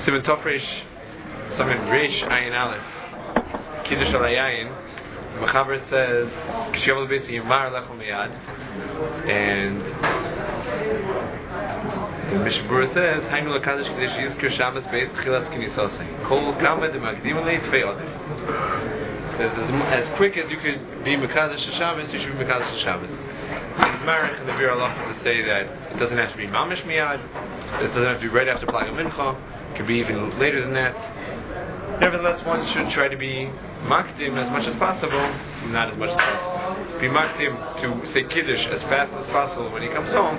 Simon Tofresh, Simon Reish Ayin Aleph, Kiddush Alayayin. Mechaber says, "Kishavel B'Yisi Yimar Lechol Miyad," and Mishnah Berurah says, "Hainu Lakadosh Kiddush Yizkir Shabbos Beis Tchilas Knisasei Kol Kama Demakdim Lei Tvei Odin." Says as quick as you could be Mekadosh Shabbos, you should be Mekadosh Shabbos. It's Marich and the Bir Allah to say that it doesn't have to be Mamish Miyad, it doesn't have to be right after Plaga Mincha, it could be even later than that. Nevertheless, one should try to be makdim as much as possible, not as much as possible. Be makdim to say Kiddush as fast as possible when he comes home.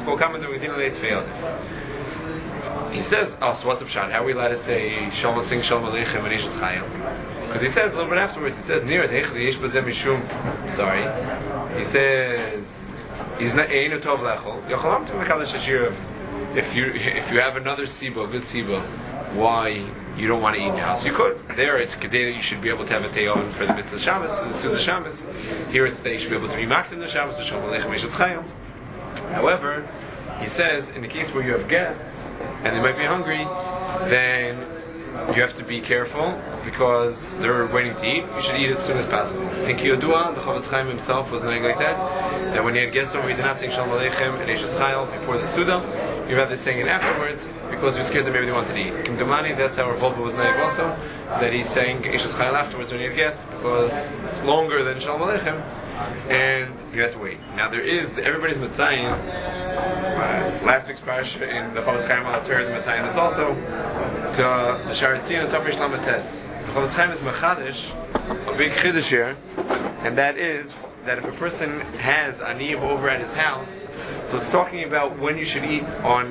He says, "Oh, so what's up, Shad? How are we allowed to say Shalom sing Shalom Aleichem when Eish Chayim?" Because he says a little bit afterwards. He says, "Near Yesh Bazem Mishum." Sorry, he says, "He's not Einu Tov Lechol." Yochalam to Mekadosh Hashir. If you have another siba, good siba, why you don't want to eat now? So you could. There it's kedei that you should be able to have a te'on for the mitzvah Shabbos, the Suda Shabbos. Here it's that you should be able to be makdim the Shabbos, the Shalom Aleichem Eish Chayim. However, he says in the case where you have guests and they might be hungry, then you have to be careful because they're waiting to eat. You should eat as soon as possible. In Kiyodua, the Chavetz Chaim himself was not like that. That when he had guests over, he did not say Shalom Aleichem and Eish Chayim before the Suda. You rather saying it afterwards because you're scared that maybe they wanted to eat. Kim Domani, that's how Rav Wolbe was named also, that he's saying Eish Chayil afterwards when you have guests because it's longer than Shalom Aleichem and you have to wait. Now there is, everybody's Mitzayim, last week's parasha in the Chavetz Chaim al the Mitzayim is also to the Sharatzin and Tafresh Lamates. The Chavetz Chaim is Mechadish, a big Chiddush here, and that is that if a person has Aniyim over at his house, so it's talking about when you should eat on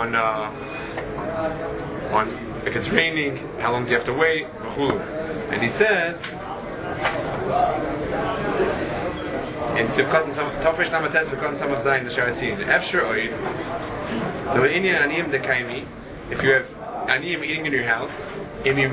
if it's raining, how long do you have to wait, and he says in Sivkat and Tafresh Namates Sivkat and Samach Zayin the Sharatzin Efshir Oid the Inyan Aniyim Dekaimi, if you have Aniyim eating in your house, if you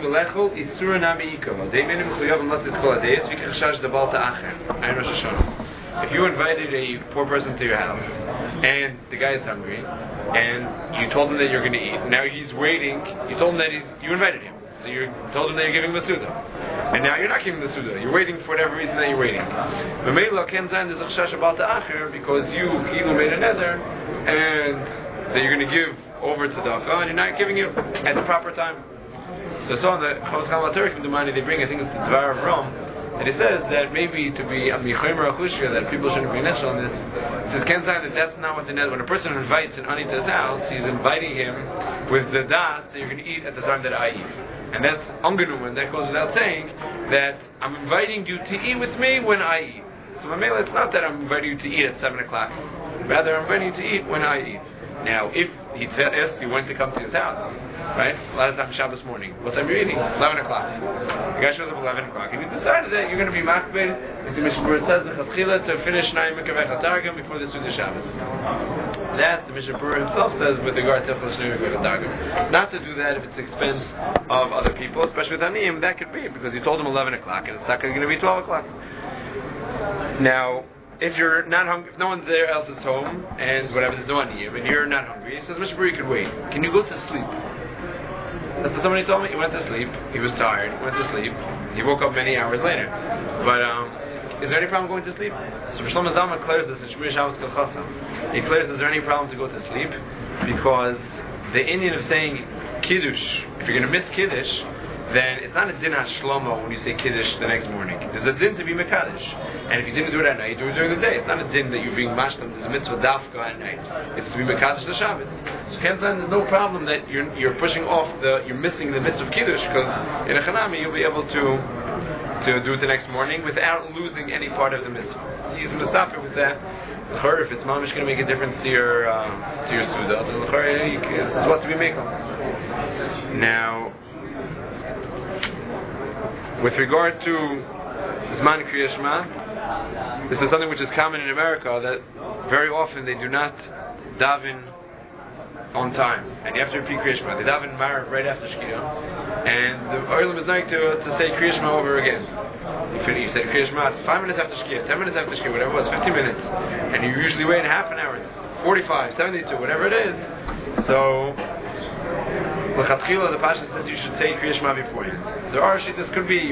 invited a poor person to your house and the guy is hungry and you told him that you're going to eat, now he's waiting, you told him that you invited him, so you told him that you're giving him the Suda, and now you're not giving him the Suda, you're waiting for whatever reason that you're waiting, because you made a nether and that you're going to give over to Tzedakah and you're not giving it at the proper time. So on the Chavetz Chaim al-Turk, the money they bring, I think it's the Dvar of Rom, and it says that maybe to be a Michomer Achushia, that people shouldn't be neshel on this. It says, Ken Zayin, that that's not what the net. When a person invites an ani to his house, he's inviting him with the das that you're going to eat at the time that I eat. And that's Ungenum, and that goes without saying that I'm inviting you to eat with me when I eat. So Mamela, it's not that I'm inviting you to eat at 7 o'clock. Rather, I'm inviting you to eat when I eat. Now, if he asks you when to come to his house, right? A lot of times Shabbos morning. What time are you eating? 11 o'clock. The guy shows up at 11 o'clock, and you decided that you're going to be makbid, as the Mishnah Berurah says, the Chatchila, to finish Na'im Mekavech HaTargum before the Suda Shabbos. That, the Mishnah Berurah himself says, with regard to Na'im Mekavech HaTargum. Not to do that if it's the expense of other people, especially with Aniyim, that could be, because you told them 11 o'clock, and it's not going to be 12 o'clock. Now, if you're not hungry, if no one else is home, and whatever, there's no Aniyim, and you're not hungry, he says, Mishnah Berurah, you could wait. Can you go to sleep? That's what somebody told me. He went to sleep. He was tired. He went to sleep. He woke up many hours later. But is there any problem going to sleep? So Shlomo Zalman declares this in Shmir Shabbos Kol. He declares, is there any problem to go to sleep? Because the Indian of saying Kiddush, if you're going to miss Kiddush, then it's not a din Shlomo when you say Kiddush the next morning. There's a din to be Mekadosh. And if you didn't do it at night, do it during the day. It's not a din that you're being mashlam. There's a mitzvah dafka at night. It's to be Mekadosh the Shabbos. So there's no problem that you're pushing off you're missing the mitzvah of Kiddush, because in a Chanami you'll be able to do it the next morning without losing any part of the mitzvah. He's going to stop it with that. If it's mamish going to make a difference to your Suda, then it's what to be making. Now, with regard to Zman Kriya Shema, this is something which is common in America, that very often they do not daven on time, and you have to repeat Kriya Shema. They daven Marav right after Shkia, and the Olam is like to say Kriya Shema over again. You say Kriya Shema 5 minutes after Shkia, 10 minutes after Shkia, whatever it was, 50 minutes, and you usually wait half an hour, 45, 72, whatever it is. So L'chatchila, the Pasha says you should say Kriya Shema beforehand. There are shittas to be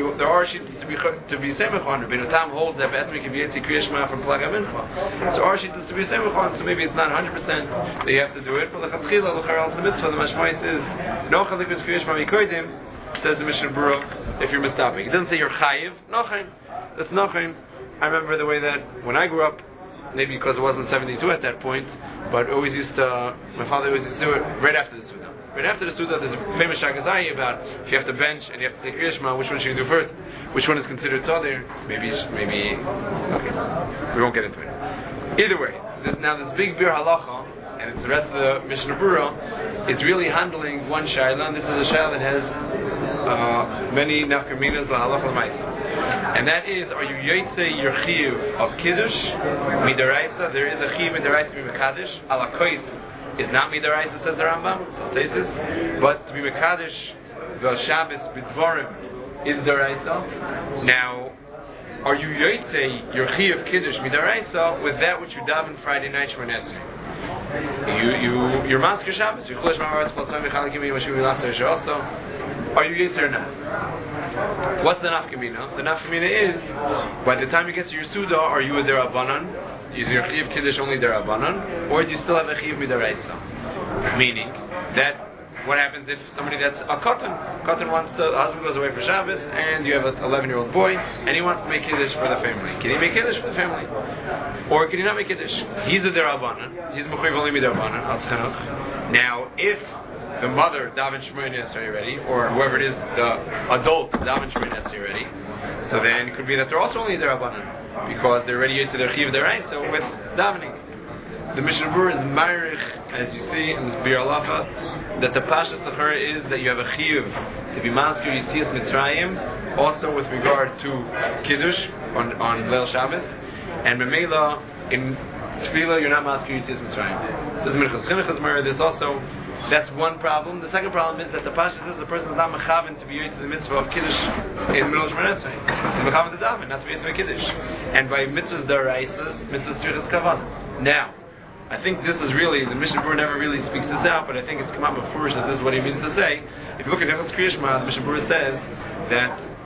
semich on. Rabbeinu Tam holds that B'etzmi can be Kriya Shema from Plaga Mincha. So are shittas to be semich on, so maybe it's not 100% that you have to do it. But l'chatchila, l'charal the mitzvah, the mashmais is no chalik is Kriya Shema mikodim. Says the Mishnah Berurah, if you're mistopping. It doesn't say you're chayiv. Nochain. That's nochain. I remember the way that when I grew up, maybe because it wasn't 72 at that point, but my father always used to do it right after the Suda. Right after the Suda, there's a famous Shagazai about if you have to bench and you have to take Kriya Shema, which one should you do first? Which one is considered Tzadir? Maybe, okay. We won't get into it. Either way, now this big Bir Halacha, and it's the rest of the Mishnah Berurah, it's really handling one Shaila, and this is a Shaila that has many nafkaminas, la halacha l'maisa. And that is, are you yotzei your chiyuv of kiddush, midaraisa? There is a chiyuv midaraisa to be mekadosh. Ala kois is not midaraisa, says the Rambam, but to be mekadosh, the Shabbos b'dvorim is daraisa. Now, are you yotzei your chiyuv kiddush midaraisa with that which you daven Friday night Shemona Esrei? You're masker Shabbos. You cholish ma'aretz chol tzom yichal kimi yimashim yilachta yisher also. Are you yotzei or not? What's the nafkamina? The nafkamina is, by the time you get to your Suda, are you a derabanan? Is your chiv kiddush only derabanan? Or do you still have a chiv midaraisa? Meaning, that what happens if somebody that's a katan wants to, the husband goes away for Shabbos, and you have an 11-year-old boy, and he wants to make kiddush for the family. Can he make kiddush for the family? Or can he not make kiddush? He's a derabanan. He's mechuyev only midarabanan, al tzchanuch. Now, if the mother daven Shemona Esrei already, or whoever it is, the adult daven Shemona Esrei already, so then it could be that they're also only derabanan because they're already used to their chiv deraisa with davening. The Mishnah Berurah is ma'arich, as you see in this Bir Halacha, that the pashas l'chara is that you have a chiv to be masker Yitzias Mitzrayim, also with regard to kiddush on Leil Shabbos, and memela in tefillah you're not masker Yitzias Mitzrayim. This is Minchas Chinuchas Ma'arich. This also. That's one problem. The second problem is that the Pasha says the person is not mechaven to be used to the mitzvah of Kiddush in the middle of Shemona Esrei. He's mechaven to daven, not to be used to Kiddush. And by mitzvahs daraisas, mitzvahs tzrichas kavanah. Now, I think this is really, the Mishnah Berurah never really speaks this out, but I think it's come out before that this is what he means to say. If you look at Hilchos Kriya Shema, the Mishnah Berurah says that,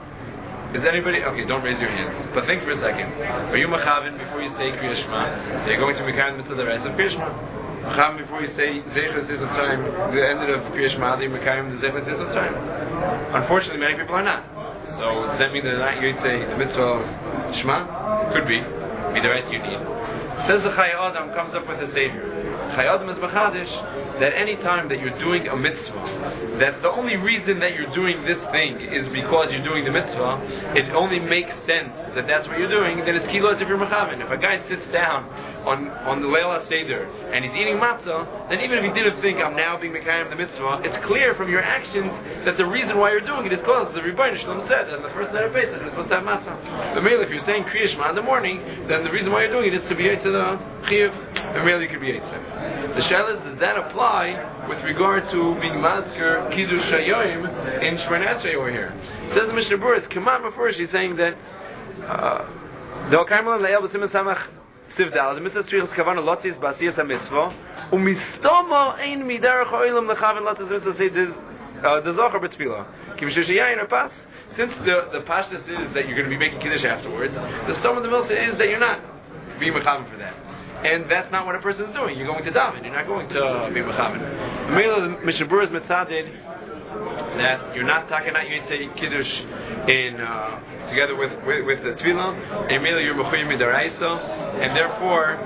is anybody, okay, don't raise your hands, but think for a second. Are you mechaven before you say Kriya Shema? They're going to be mechaven mitzvah daraisa of Kriya Shema. Before you say Zeichas is of time, the end of Kriya Shema, they Mekayim the Zeichas is of time. Unfortunately, many people are not. So does that mean they're not yotzei the mitzvah of Shema? Could be. Be the right you need. Says the Chayei Adam comes up with a savior. Chayei Adam is machadish that any time that you're doing a mitzvah, that the only reason that you're doing this thing is because you're doing the mitzvah, it only makes sense that that's what you're doing, then it's kilo as if you're mechaven. If a guy sits down on the Leil HaSeder and he's eating matzah, then even if he didn't think I'm now being mekayim the mitzvah, it's clear from your actions that the reason why you're doing it is because the Rebbeinu Shalom said that on the first night of Pesach you're supposed to have matzah. But merely if you're saying Kriya Shema in the morning, then the reason why you're doing it is to be to the chiyuv, and merely you could be yitzhak. The shaila is, does that apply with regard to being masker kiddush hayoyim in Shemona Esrei over here? Says the Mishnah Berurah, it's Kaman Mefurish, he's saying that the Okayimel Le'el B'Simen Samach Sivdal, the mitzvah tzrichas kavanah lotzis b'asiyas ha-mitzvah, u'mistoma ein midarach ha'olam lechaven lotzis mitzvah say the zochar b'tfilah. Kimishur sheyayin or pas. Since the pashtus is that you're going to be making kiddush afterwards, the stoma of the milsa is that you're not being mechaven for that. And that's not what a person is doing. You're going to daven. You're not going to be mechaven. The Mishnah Berurah is mitzaded that you're not talking about you say kiddush in together with the tefillah, and immediately you're mechuyev midaraisa, and therefore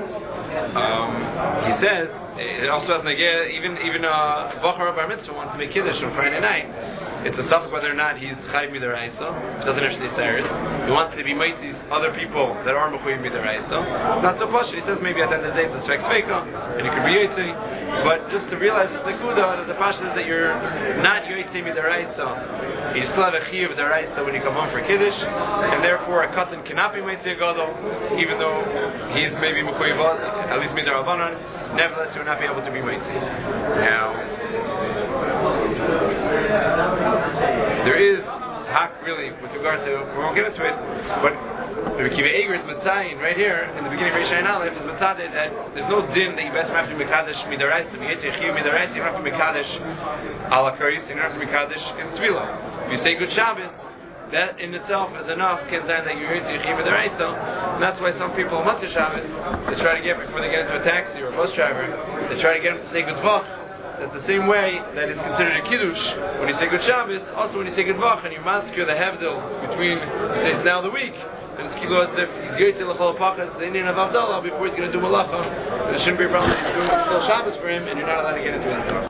he says it also has negeh even vachar bar mitzvah wants to make kiddush on Friday night. It's a subject whether or not he's chayiv midaraisa. Doesn't actually say it. He wants to be mitzvahs other people that are mechuyev midaraisa. Not so much. He says maybe at the end of the day it's a svek sveka, and it could be yotzei. But just to realize it's nekuda that the pasha is that you're not yotzei midaraisa. You still have a chiyuv daraisa when you come home for kiddush, and therefore a katan cannot be mitzvah gadol, even though he's maybe mechuyev at least midarabanan. Nevertheless, you will not be able to be mitzvah. Now, there is hak really with regard to, we won't get into it, but Rabbi Kiva Eger is Matzayin right here in the beginning of Reish Ayin Aleph is Matzadeh that there's no din that you best have to be Mekadesh Midaraisa. If you get Yechiv Midaraisa, you don't have to be Mekadesh Ala Karis, you don't have to be Mekadesh in Tzvila. If you say Good Shabbos, that in itself is enough, can say that you're into Yechiv Midaraisa. And that's why some people on Matzah Shabbos, they try to get, before they get into a taxi or a bus driver, they try to get them to say Good Vach. That's the same way that it's considered a Kiddush when you say Good Shabbos, also when you say Good Vach and you masker the Hevdil between, you say it's now the week. And it's Kilo as if he's going to L'chol Pachas, the Indian of Avdallah, before he's going to do Malacha. There shouldn't be a problem if you're doing full Shabbos for him and you're not allowed to get into it.